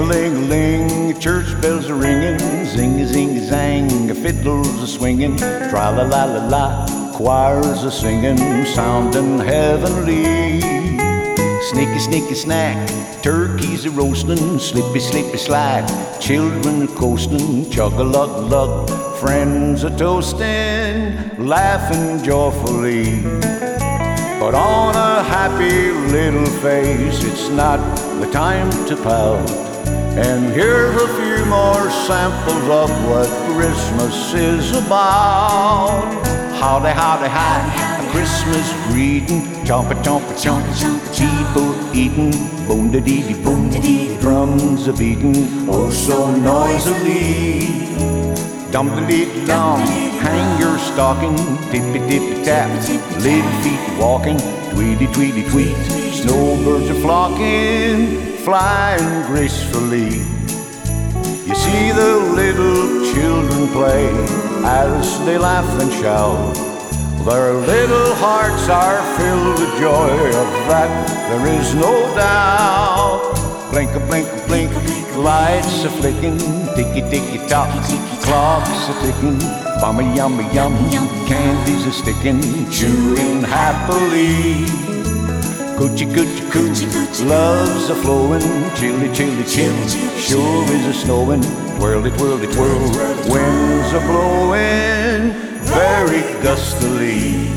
Ting-a-ling-a-ling, church bells are ringing, zing-a-zing-a-zang, fiddles are swinging, tra-la-la-la-la, choirs are singing, sounding heavenly. Sneaky-sneaky-snack, turkeys are roasting, slippy-slippy-slide, children are coasting, chug-a-lug-lug, friends are toasting, laughing joyfully. But on a happy little face, it's not the time to pout. And here's a few more samples of what Christmas is about. Howdy, howdy, hi, a Christmas greeting, chompa, chompa, chompa, people eating, boom da dee dee boom, drums are beating, oh so noisily. Dum da dee dum, hang your stocking, tippy tippy tap, little feet walking, tweety tweety tweet, snowbirds are flocking, flying gracefully. You see the little children play as they laugh and shout. Their little hearts are filled with joy, of that there is no doubt. Blink a blink a blink, lights are flicking, ticky ticky tock, clocks are ticking, bum a yum, candies are sticking, chewing happily. Coochie coochie coochie, loves are flowing, chilly chilly chill, sure is a snowing, twirly twirly twirl, winds are blowing very gustily.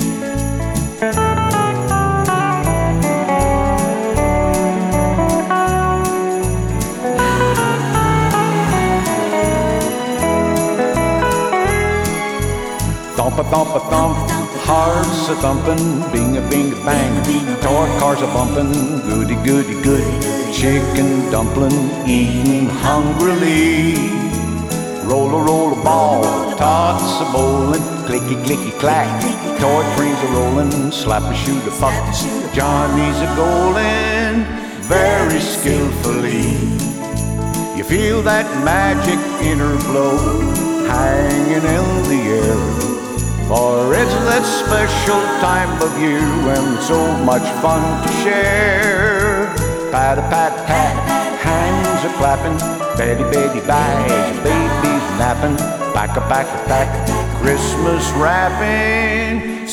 Thump-a-thump-a-thump, hearts a thumping, bing-a-bing-a-bang, toy cars a bumping, goody-goody-good, chicken dumpling, eating hungrily. Roll-a-roll-a-ball, tots a bowling, clicky-clicky-clack, toy trains a rolling, slap-a-shoot-a-puck, Johnny's a golin', very skillfully. You feel that magic inner glow hanging in the air, for it's that special time of year when so much fun to share. Pat-a-pat-pat, hands are clapping, Betty-Betty-bye, baby's napping, pack-a-pack-a-pack, Christmas wrapping,